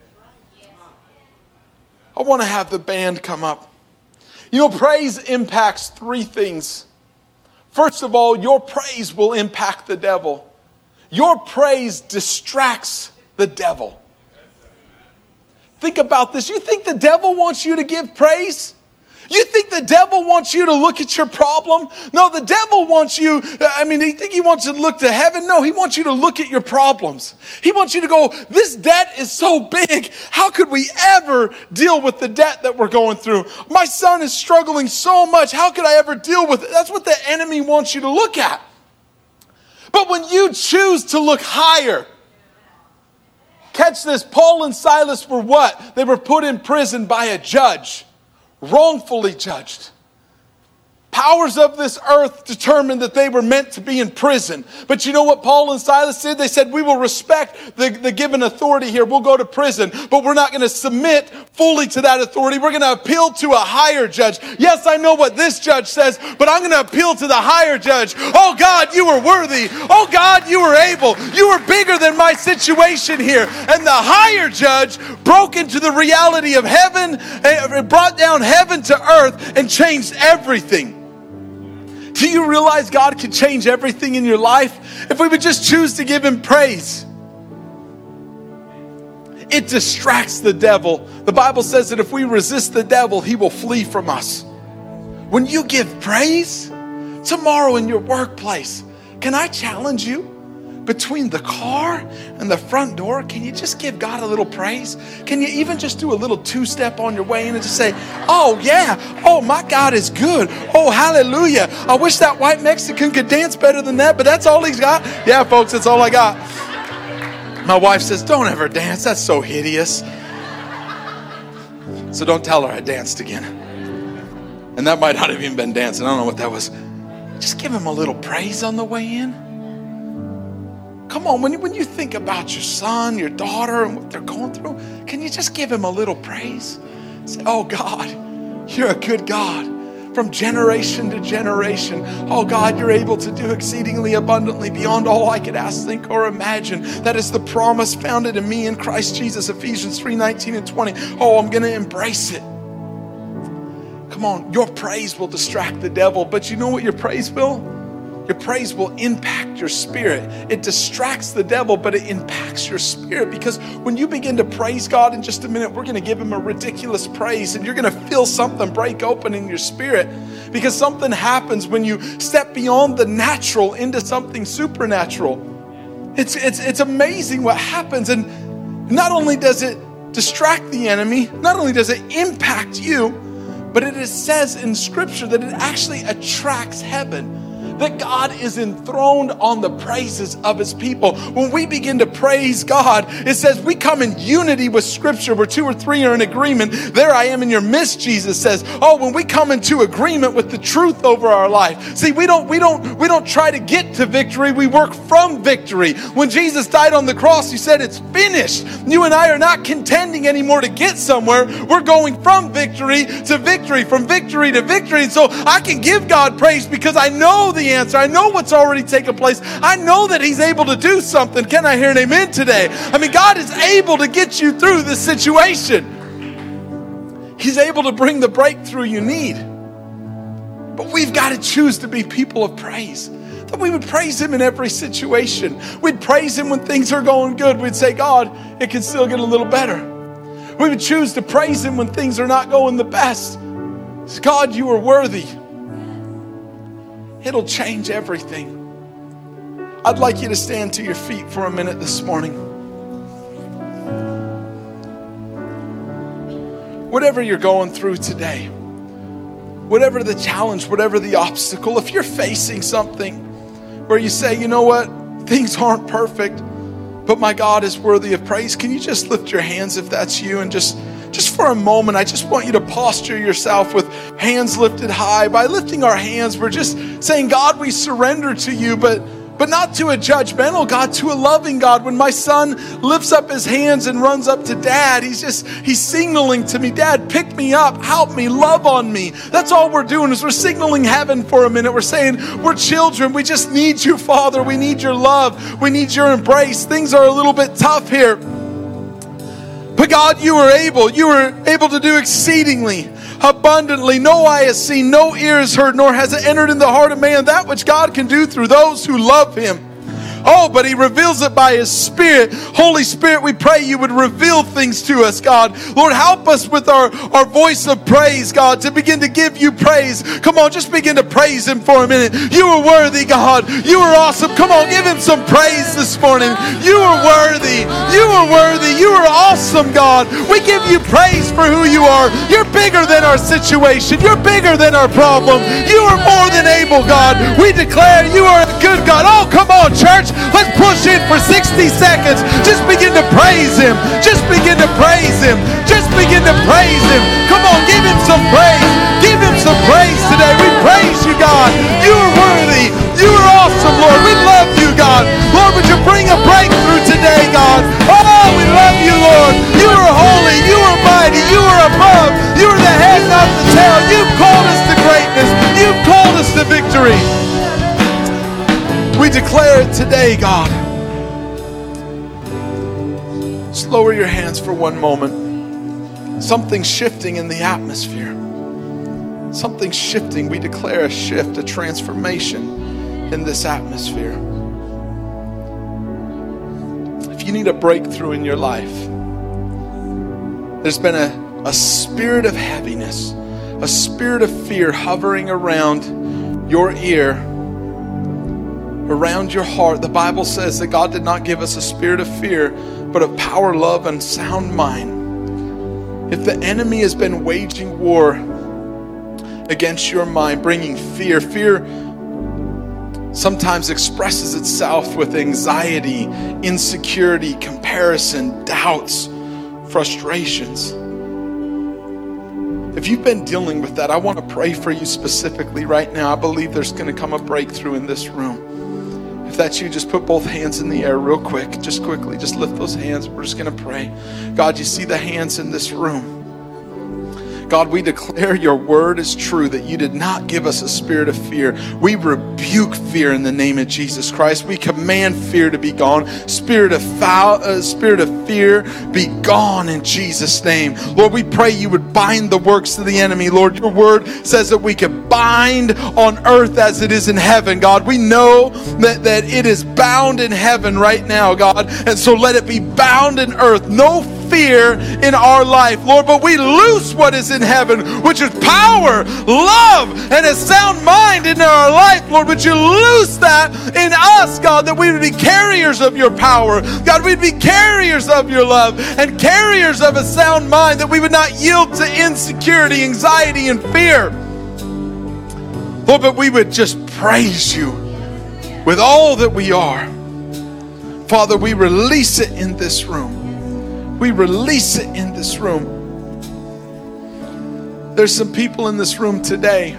I want to have the band come up. You know, praise impacts three things. First of all, your praise will impact the devil. Your praise distracts the devil. Think about this. You think the devil wants you to give praise? You think the devil wants you to look at your problem? No, the devil wants you, I mean, you think he wants you to look to heaven? No, he wants you to look at your problems. He wants you to go, this debt is so big. How could we ever deal with the debt that we're going through? My son is struggling so much. How could I ever deal with it? That's what the enemy wants you to look at. But when you choose to look higher, catch this, Paul and Silas were what? They were put in prison by a judge. Wrongfully judged. Powers of this earth determined that they were meant to be in prison. But you know what Paul and Silas did? They said, we will respect the, the given authority here. We'll go to prison, but we're not going to submit fully to that authority. We're going to appeal to a higher judge. Yes, I know what this judge says, but I'm going to appeal to the higher judge. Oh God, you are worthy. Oh God, you are able. You are bigger than my situation here. And the higher judge broke into the reality of heaven and brought down heaven to earth and changed everything. Do you realize God can change everything in your life if we would just choose to give him praise? It distracts the devil. The Bible says that if we resist the devil, he will flee from us. When you give praise, tomorrow in your workplace, can I challenge you? Between the car and the front door, can you just give God a little praise? Can you even just do a little two-step on your way in and just say, oh yeah, oh my God is good. Oh, hallelujah. I wish that white Mexican could dance better than that, but that's all he's got. Yeah, folks, that's all I got. My wife says, don't ever dance. That's so hideous. So don't tell her I danced again. And that might not have even been dancing. I don't know what that was. Just give him a little praise on the way in. Come on, when you, when you think about your son, your daughter, and what they're going through, can you just give him a little praise? Say, oh God, you're a good God. From generation to generation, oh God, you're able to do exceedingly abundantly beyond all I could ask, think, or imagine. That is the promise founded in me in Christ Jesus, Ephesians three nineteen and twenty. Oh, I'm going to embrace it. Come on, your praise will distract the devil, but you know what your praise will? Your praise will impact your spirit. It distracts the devil, but it impacts your spirit, because when you begin to praise God, in just a minute, we're going to give him a ridiculous praise, and you're going to feel something break open in your spirit, because something happens when you step beyond the natural into something supernatural. It's, it's, it's amazing what happens. And not only does it distract the enemy, not only does it impact you, but it is, says in Scripture that it actually attracts heaven. that God is enthroned on the praises of his people. When we begin to praise God, it says we come in unity with Scripture, where two or three are in agreement. There I am in your midst, Jesus says. Oh, when we come into agreement with the truth over our life. See, we don't, we don't, we don't try to get to victory. We work from victory. When Jesus died on the cross, he said, it's finished. You and I are not contending anymore to get somewhere. We're going from victory to victory, from victory to victory. And so I can give God praise because I know the answer. I know what's already taken place. I know that he's able to do something. Can I hear an amen today? I mean, God is able to get you through this situation. He's able to bring the breakthrough you need. But we've got to choose to be people of praise. That we would praise him in every situation. We'd praise him when things are going good. We'd say, God, it can still get a little better. We would choose to praise him when things are not going the best. God, you are worthy. It'll change everything. I'd like you to stand to your feet for a minute this morning. Whatever you're going through today, whatever the challenge, whatever the obstacle, if you're facing something where you say, you know what, things aren't perfect, but my God is worthy of praise, can you just lift your hands if that's you? And just, just for a moment, I just want you to posture yourself with hands lifted high. By lifting our hands, we're just saying, God, we surrender to you, but But not to a judgmental God, to a loving God. When my son lifts up his hands and runs up to dad, he's just, he's signaling to me, Dad, pick me up, help me, love on me. That's all we're doing is we're signaling heaven for a minute. We're saying, we're children. We just need you, Father. We need your love. We need your embrace. Things are a little bit tough here. But God, you are able. You are able to do exceedingly abundantly. No eye has seen, no ear has heard, nor has it entered in the heart of man that which God can do through those who love him. Oh, but he reveals it by his Spirit. Holy Spirit, we pray you would reveal things to us, God. Lord, help us with our, our voice of praise, God, to begin to give you praise. Come on, just begin to praise him for a minute. You are worthy, God. You are awesome. Come on, give him some praise this morning. You are worthy. You are worthy. You are awesome, God. We give you praise for who you are. You're bigger than our situation. You're bigger than our problem. You are more than able, God. We declare you are a good God. Oh, come on, church. Let's push in for sixty seconds. Just begin to praise him. Just begin to praise him. Just begin to praise him. Come on, give him some praise. Give him some praise today. We praise you, God. You are worthy. You are awesome, Lord. We love you, God. Lord, would you bring a breakthrough today, God? Oh, we love you, Lord. You are holy. You are mighty. You are above. You are the head, not the tail. You've called us to greatness. You've called us to victory. We declare it today, God. Just lower your hands for one moment. Something's shifting in the atmosphere. Something's shifting. We declare a shift, a transformation in this atmosphere. If you need a breakthrough in your life, there's been a, a spirit of heaviness, a spirit of fear hovering around your ear, around your heart. The Bible says that God did not give us a spirit of fear, but of power, love, and sound mind. If the enemy has been waging war against your mind, bringing fear, fear sometimes expresses itself with anxiety, insecurity, comparison, doubts, frustrations. If you've been dealing with that, I want to pray for you specifically right now. I believe there's going to come a breakthrough in this room. If that's you, just put both hands in the air real quick. Just quickly, just lift those hands. We're just going to pray. God, you see the hands in this room. God, we declare your word is true, that you did not give us a spirit of fear. We rebuke fear in the name of Jesus Christ. We command fear to be gone. Spirit of foul, uh, spirit of fear, be gone in Jesus' name. Lord, we pray you would bind the works of the enemy. Lord, your word says that we can bind on earth as it is in heaven, God. We know that, that it is bound in heaven right now, God. And so let it be bound in earth. No fear in our life, Lord, but we loose what is in heaven, which is power, love, and a sound mind in our life. Lord, would you loose that in us, God, that we would be carriers of your power. God, we'd be carriers of your love and carriers of a sound mind, that we would not yield to insecurity, anxiety, and fear. Lord, but we would just praise you with all that we are. Father, we release it in this room. We release it in this room. There's some people in this room today.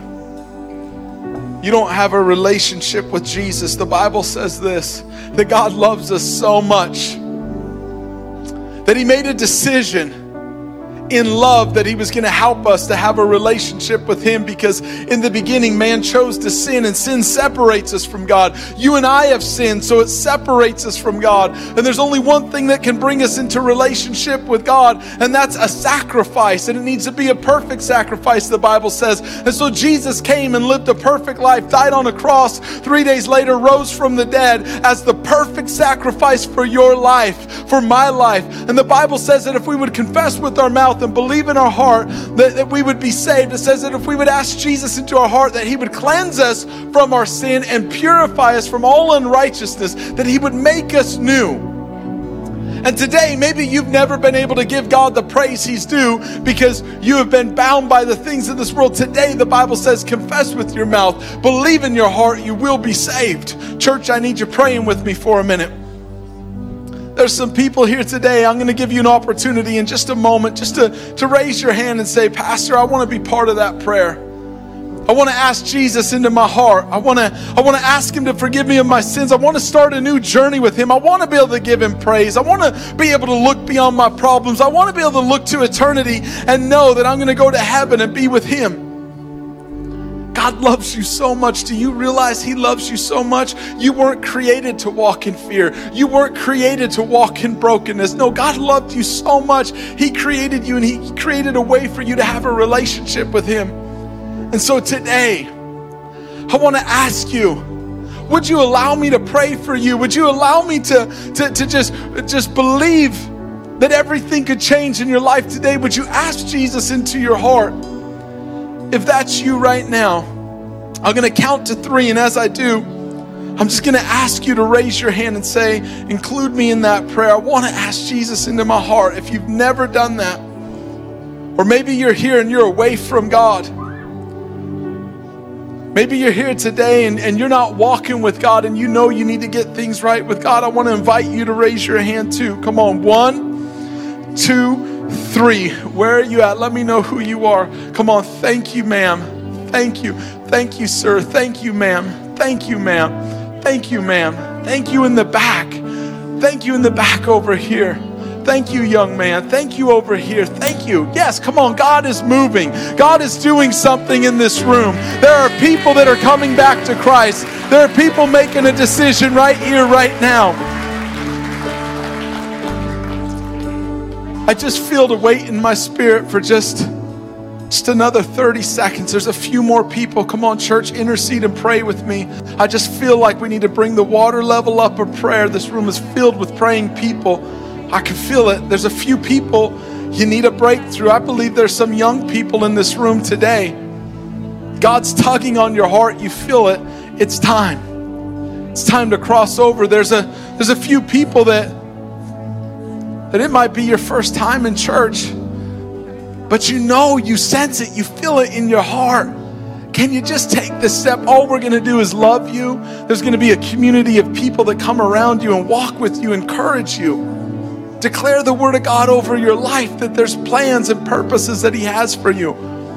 You don't have a relationship with Jesus. The Bible says this, that God loves us so much that he made a decision in love that he was going to help us to have a relationship with him, because in the beginning man chose to sin, and sin separates us from God. You and I have sinned, so it separates us from God. And there's only one thing that can bring us into relationship with God, and that's a sacrifice. And it needs to be a perfect sacrifice, the Bible says. And so Jesus came and lived a perfect life, died on a cross, three days later rose from the dead as the perfect sacrifice for your life, for my life. And the Bible says that if we would confess with our mouth and believe in our heart that, that we would be saved. It says that if we would ask Jesus into our heart, that he would cleanse us from our sin and purify us from all unrighteousness, that he would make us new. And today, maybe you've never been able to give God the praise he's due because you have been bound by the things of this world. Today, the Bible says, confess with your mouth, believe in your heart, you will be saved. Church, I need you praying with me for a minute. There's some people here today. I'm going to give you an opportunity in just a moment just to, to raise your hand and say, Pastor, I want to be part of that prayer. I want to ask Jesus into my heart. I want to, I want to ask him to forgive me of my sins. I want to start a new journey with him. I want to be able to give him praise. I want to be able to look beyond my problems. I want to be able to look to eternity and know that I'm going to go to heaven and be with him. God loves you so much. Do you realize he loves you so much? You weren't created to walk in fear. You weren't created to walk in brokenness. No, God loved you so much. He created you, and he created a way for you to have a relationship with him. And so today, I want to ask you, would you allow me to pray for you? Would you allow me to, to, to just, just believe that everything could change in your life today? Would you ask Jesus into your heart? If that's you right now, I'm going to count to three. And as I do, I'm just going to ask you to raise your hand and say, include me in that prayer. I want to ask Jesus into my heart. If you've never done that, or maybe you're here and you're away from God. Maybe you're here today and, and you're not walking with God, and you know you need to get things right with God. I want to invite you to raise your hand too. Come on. One, two, three. Where are you at? Let me know who you are. Come on. Thank you, ma'am. Thank you. Thank you, sir. Thank you, ma'am. Thank you, ma'am. Thank you, ma'am. Thank you in the back. Thank you in the back over here. Thank you, young man. Thank you over here. Thank you. Yes, come on. God is moving. God is doing something in this room. There are people that are coming back to Christ. There are people making a decision right here, right now. I just feel the weight in my spirit for just, just another thirty seconds. There's a few more people. Come on, church, intercede and pray with me. I just feel like we need to bring the water level up of prayer. This room is filled with praying people. I can feel it. There's a few people, you need a breakthrough. I believe there's some young people in this room today. God's tugging on your heart. You feel it. It's time. It's time to cross over. There's a, there's a few people that that it might be your first time in church, but you know, you sense it, you feel it in your heart. Can you just take this step? All we're going to do is love you. There's going to be a community of people that come around you and walk with you, encourage you. Declare the word of God over your life, that there's plans and purposes that he has for you.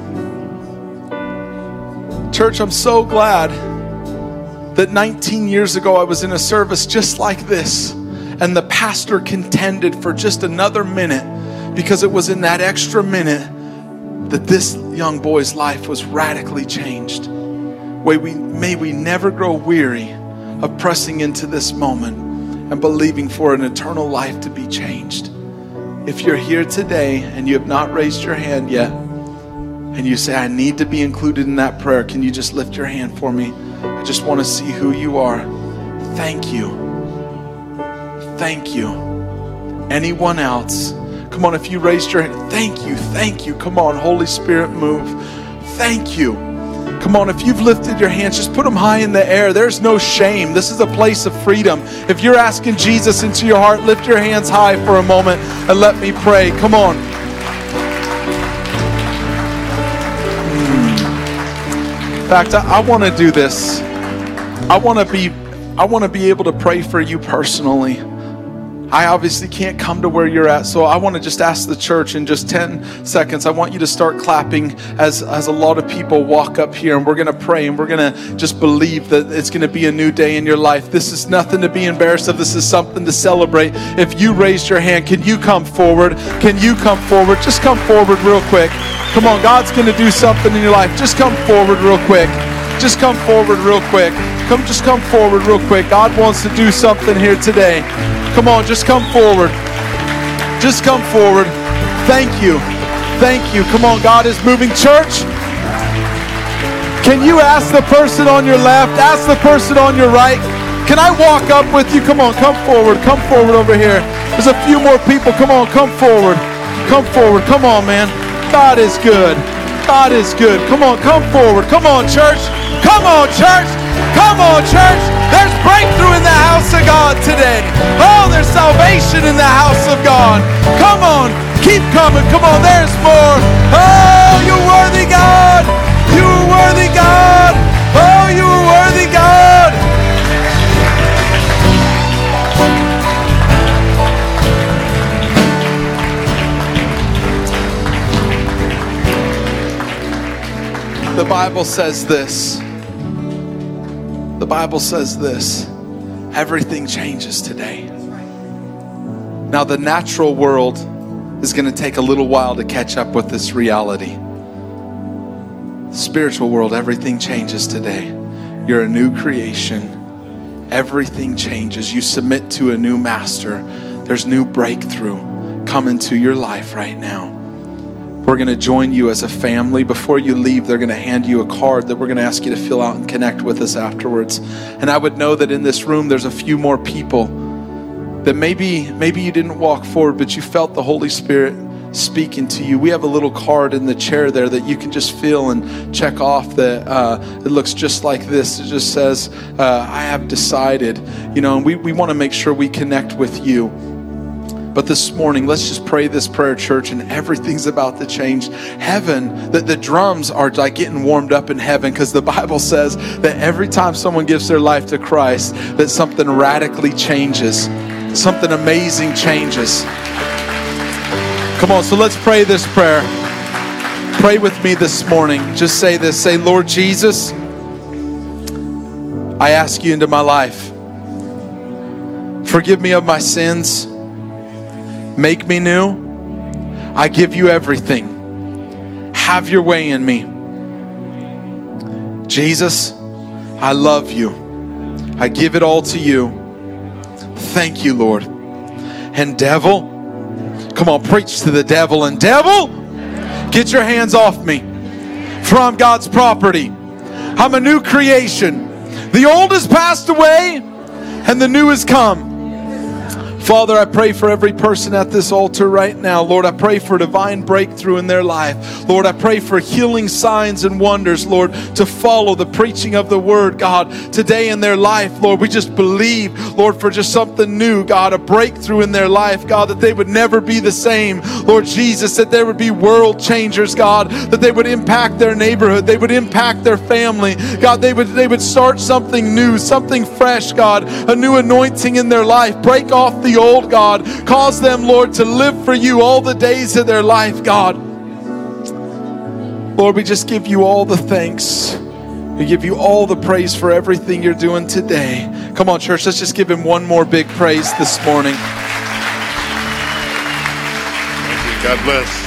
Church, I'm so glad that nineteen years ago I was in a service just like this. And the pastor contended for just another minute, because it was in that extra minute that this young boy's life was radically changed. May we, may we never grow weary of pressing into this moment and believing for an eternal life to be changed. If you're here today and you have not raised your hand yet, and you say, I need to be included in that prayer, can you just lift your hand for me? I just want to see who you are. Thank you. Thank you. Anyone else? Come on, if you raised your hand, thank you, thank you. Come on, Holy Spirit, move. Thank you. Come on, if you've lifted your hands, just put them high in the air. There's no shame. This is a place of freedom. If you're asking Jesus into your heart, lift your hands high for a moment and let me pray. Come on. In fact, I, I want to do this. I want to be, I want to be able to pray for you personally. I obviously can't come to where you're at, so I want to just ask the church in just ten seconds. I want you to start clapping as, as a lot of people walk up here, and we're going to pray, and we're going to just believe that it's going to be a new day in your life. This is nothing to be embarrassed of. This is something to celebrate. If you raised your hand, can you come forward? Can you come forward? Just come forward real quick. Come on, God's going to do something in your life. Just come forward real quick. Just come forward real quick. Come, just come forward real quick. God wants to do something here today. Come on, just come forward. Just come forward. Thank you. Thank you. Come on, God is moving. Church, can you ask the person on your left, ask the person on your right, can I walk up with you? Come on, come forward. Come forward over here. There's a few more people. Come on, come forward. Come forward. Come on, man. God is good. God is good. Come on, come forward. Come on, church. Come on, church. Come on, church. There's breakthrough in the house of God today. Oh, there's salvation in the house of God. Come on. Keep coming. Come on. There's more. Oh, you're worthy, God. You are worthy, God. Oh, you are worthy, God. The Bible says this. The Bible says this. Everything changes today. Now, the natural world is going to take a little while to catch up with this reality. The spiritual world, everything changes today. You're a new creation. Everything changes. You submit to a new master. There's new breakthrough coming to your life right now. We're going to join you as a family. Before you leave, they're going to hand you a card that we're going to ask you to fill out and connect with us afterwards. And I would know that in this room, there's a few more people that maybe, maybe you didn't walk forward, but you felt the Holy Spirit speaking to you. We have a little card in the chair there that you can just fill and check off that uh, it looks just like this. It just says, uh, I have decided, you know, and we, we want to make sure we connect with you. But this morning, let's just pray this prayer, church, and everything's about to change. Heaven, the, the drums are like getting warmed up in heaven, because the Bible says that every time someone gives their life to Christ, that something radically changes. Something amazing changes. Come on, so let's pray this prayer. Pray with me this morning. Just say this. Say, Lord Jesus, I ask you into my life. Forgive me of my sins. Make me new. I give you everything. Have your way in me. Jesus, I love you. I give it all to you. Thank you, Lord. And devil, come on, preach to the devil. And devil, get your hands off me. For I'm God's property. I'm a new creation. The old has passed away and the new has come. Father, I pray for every person at this altar right now. Lord, I pray for divine breakthrough in their life. Lord, I pray for healing signs and wonders, Lord, to follow the preaching of the word, God, today in their life. Lord, we just believe, Lord, for just something new, God, a breakthrough in their life, God, that they would never be the same. Lord Jesus, that there would be world changers, God, that they would impact their neighborhood, they would impact their family. God, they would, they would start something new, something fresh, God, a new anointing in their life. Break off the old, God. Cause them, Lord, to live for you all the days of their life, God. Lord, we just give you all the thanks. We give you all the praise for everything you're doing today. Come on, church, let's just give him one more big praise this morning. Thank you. God bless.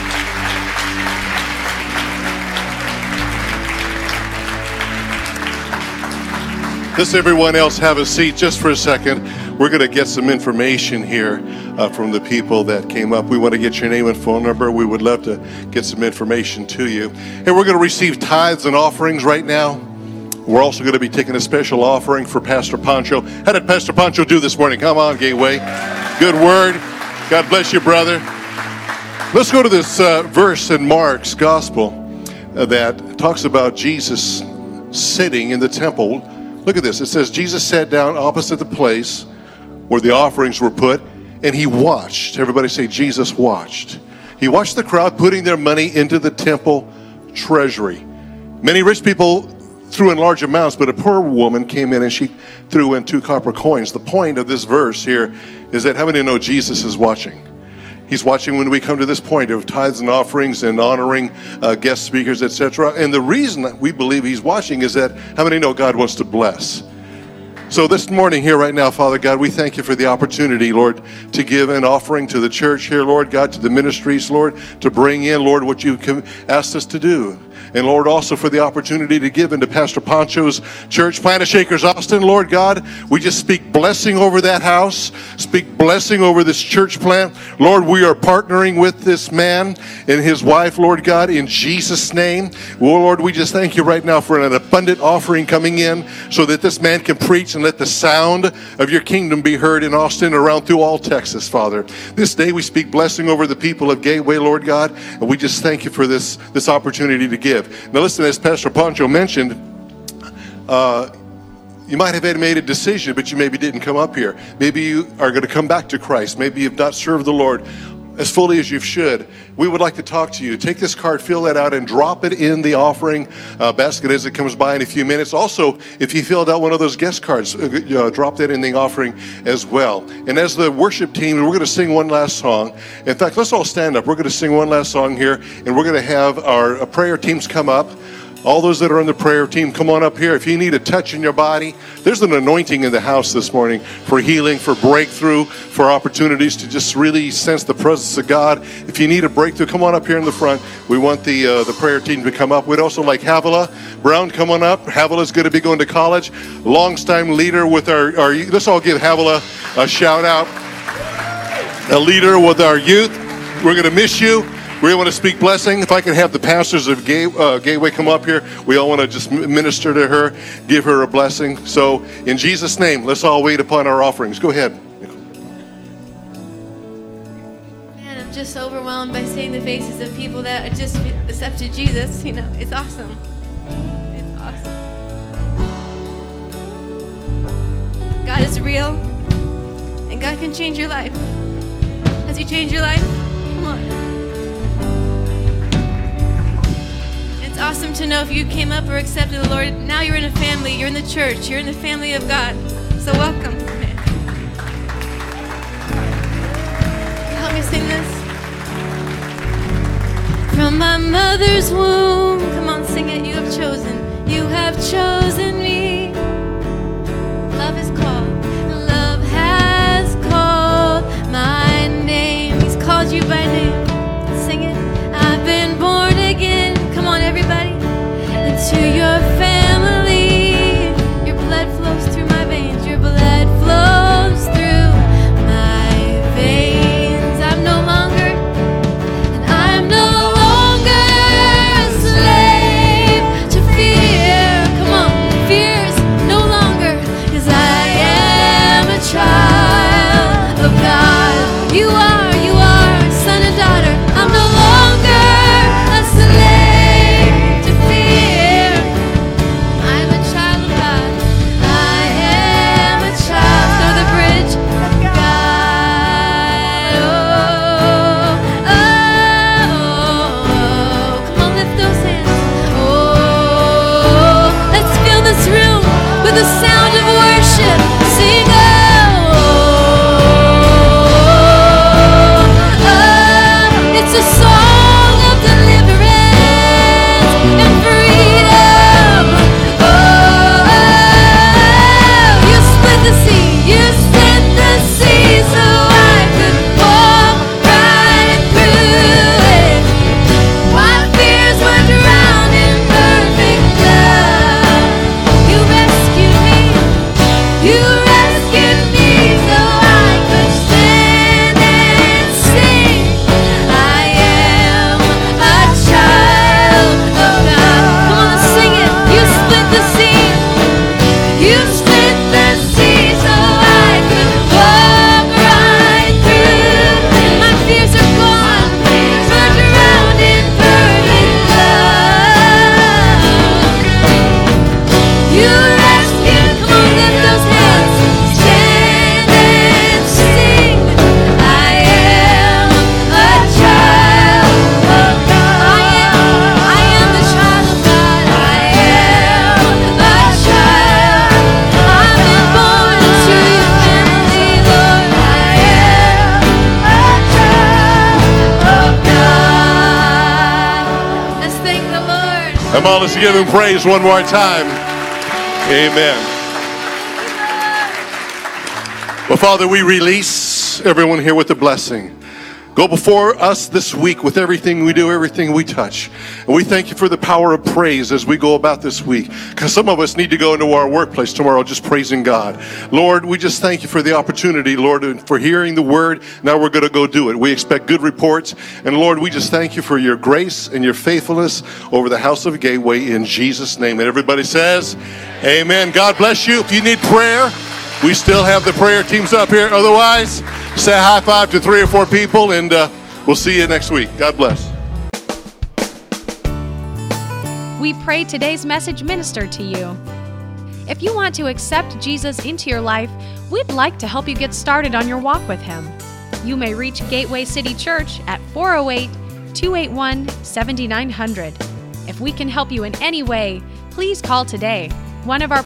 Let's everyone else have a seat just for a second. We're going to get some information here uh, from the people that came up. We want to get your name and phone number. We would love to get some information to you. And we're going to receive tithes and offerings right now. We're also going to be taking a special offering for Pastor Pancho. How did Pastor Pancho do this morning? Come on, Gateway. Good word. God bless you, brother. Let's go to this uh, verse in Mark's gospel uh, that talks about Jesus sitting in the temple. Look at this. It says, Jesus sat down opposite the place where the offerings were put, and he watched. Everybody say, Jesus watched. He watched the crowd putting their money into the temple treasury. Many rich people threw in large amounts, but a poor woman came in and she threw in two copper coins. The point of this verse here is that how many know Jesus is watching? He's watching when we come to this point of tithes and offerings and honoring uh, guest speakers, et cetera. And the reason that we believe he's watching is that how many know God wants to bless? So this morning here right now, Father God, we thank you for the opportunity, Lord, to give an offering to the church here, Lord God, to the ministries, Lord, to bring in, Lord, what you asked us to do. And Lord, also for the opportunity to give into Pastor Pancho's church, Planet Shakers Austin, Lord God. We just speak blessing over that house, speak blessing over this church plant. Lord, we are partnering with this man and his wife, Lord God, in Jesus' name. Well, Lord, we just thank you right now for an abundant offering coming in so that this man can preach and let the sound of your kingdom be heard in Austin, around through all Texas, Father. This day we speak blessing over the people of Gateway, Lord God, and we just thank you for this, this opportunity to give. Now listen, as Pastor Pancho mentioned, uh, you might have made a decision, but you maybe didn't come up here. Maybe you are going to come back to Christ. Maybe you've not served the Lord as fully as you should. We would like to talk to you. Take this card, fill that out, and drop it in the offering uh, basket as it comes by in a few minutes. Also, if you filled out one of those guest cards, uh, drop that in the offering as well. And as the worship team, we're going to sing one last song. In fact, let's all stand up. We're going to sing one last song here, and we're going to have our uh, prayer teams come up. All those that are on the prayer team, come on up here. If you need a touch in your body, there's an anointing in the house this morning for healing, for breakthrough, for opportunities to just really sense the presence of God. If you need a breakthrough, come on up here in the front. We want the uh, the prayer team to come up. We'd also like Havila Brown, come on up. Havila's going to be going to college. Long-time leader with our, our, let's all give Havila a shout out. A leader with our youth. We're going to miss you. We want to speak blessing. If I can have the pastors of Gay, uh, Gateway come up here, we all want to just minister to her, give her a blessing. So in Jesus' name, let's all wait upon our offerings. Go ahead. Man, I'm just overwhelmed by seeing the faces of people that just accepted Jesus. You know, it's awesome. It's awesome. God is real, and God can change your life. Has He changed your life? Come on. It's awesome to know if you came up or accepted the Lord. Now you're in a family. You're in the church. You're in the family of God. So welcome. Help me sing this. From my mother's womb, come on, sing it. You have chosen. You have chosen me. Love is called. Love has called my name. He's called you by name. Sing it. I've been born again. Come on, everybody. Into your family. Your blood flows through my veins. Your blood flows through my veins. I'm no longer, and I'm no longer a slave to fear. Come on. Come on, let's give him praise one more time. Amen. Well, Father, we release everyone here with a blessing. Go before us this week with everything we do, everything we touch. And we thank you for the power of praise as we go about this week. Because some of us need to go into our workplace tomorrow just praising God. Lord, we just thank you for the opportunity, Lord, for hearing the word. Now we're going to go do it. We expect good reports. And Lord, we just thank you for your grace and your faithfulness over the house of Gateway in Jesus' name. And everybody says, amen. God bless you. If you need prayer, we still have the prayer teams up here. Otherwise, say a high five to three or four people, and uh, we'll see you next week. God bless. We pray today's message ministered to you. If you want to accept Jesus into your life, we'd like to help you get started on your walk with Him. You may reach Gateway City Church at four oh eight, two eight one, seven nine zero zero. If we can help you in any way, please call today. One of our